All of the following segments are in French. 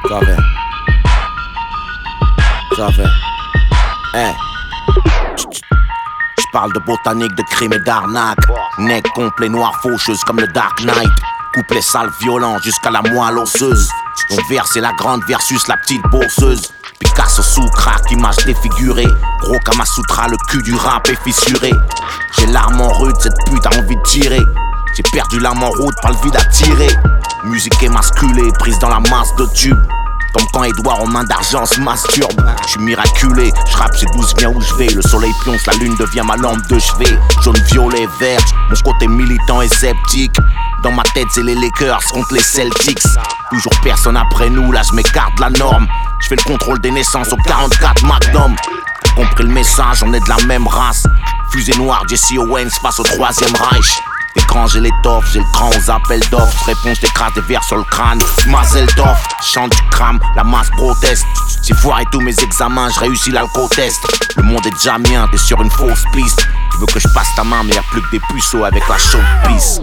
J'avais. Hey. J'parle de botanique, de crime et d'arnaque. Nec complet, noir, faucheuse comme le Dark Knight. Couplet sale, violent jusqu'à la moelle osseuse. Mon vers c'est la grande versus la petite bourseuse. Picasso sous crack, image défigurée. Gros Kamasutra, le cul du rap est fissuré. J'ai l'arme en rude, cette pute a envie de tirer. J'ai perdu l'âme en route, pas le vide à tirer. Musique émasculée, prise dans la masse de tubes. Comme quand Edouard en main d'argent se masturbe. J'suis miraculé, j'rappe, j'ai 12 viens où j'vais. Le soleil pionce, la lune devient ma lampe de chevet. Jaune, violet, vert, mon côté militant et sceptique. Dans ma tête c'est les Lakers contre les Celtics. Toujours personne après nous, là j'm'écarte de la norme. J'fais le contrôle des naissances au 44 Magnum. Compris le message, on est de la même race. Fusée noire, Jesse Owens face au 3ème Reich. Écran, j'ai l'étoffe, j'ai le cran aux appels d'offres. Réponse, j'écrase des verres sur le crâne. Mazel tov, chante du crame, la masse proteste. J'ai foiré tous mes examens, je réussis l'alco-test. Le monde est déjà mien, t'es sur une fausse piste. Tu veux que je passe ta main, mais y'a plus que des puceaux avec la chaude pisse.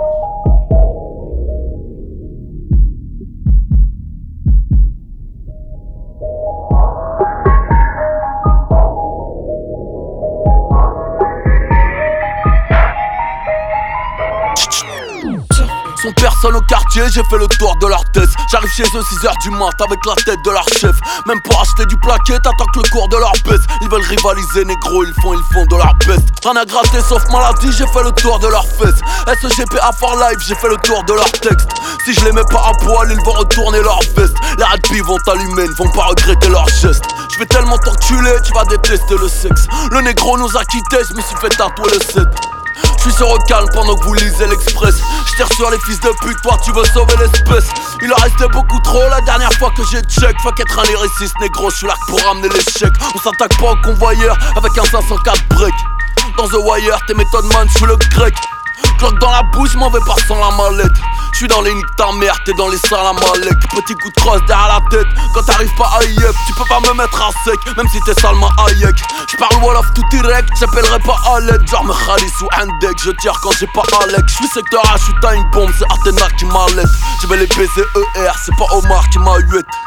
Sont personne au quartier, j'ai fait le tour de leur tête. J'arrive chez eux 6h du mat avec la tête de leur chef. Même pour acheter du plaquet, t'attends que le cours de leur baisse. Ils veulent rivaliser négro, ils font de leur best. Rien à gratter sauf maladie, j'ai fait le tour de leurs fesses. SGPA for life, j'ai fait le tour de leur texte. Si je les mets pas à poil, ils vont retourner leur veste. Les radis vont t'allumer, ils vont pas regretter leurs gestes. Je vais tellement t'enculer, tu vas détester le sexe. Le négro nous a quittés, je me suis fait tatouer le 7. J'suis sur le calme pendant que vous lisez l'Express. J'tire sur les fils de pute, toi tu veux sauver l'espèce. Il en restait beaucoup trop la dernière fois que j'ai check. Fuck être un lyriciste négro, j'suis là pour ramener l'échec. On s'attaque pas au convoyeur avec un 504 break. Dans The Wire, t'es méthode man, j'suis le grec. Cloque dans la bouche, m'en vais pas sans la mallette. J'suis dans les niques ta mère, t'es dans les salles à Malek. Petit coup de crosse derrière la tête. Quand t'arrives pas à yep, tu peux pas me mettre à sec. Même si t'es salement Hayek. J'parle Wolof tout direct, j'appellerai pas à l'aide. Genre me Khalis ou Indek, je tire quand j'ai pas Alex. J'suis secteur H, j'suis t'as une bombe, c'est Athena qui m'a laisse. Je vais les baiser ER, c'est pas Omar qui m'a huette.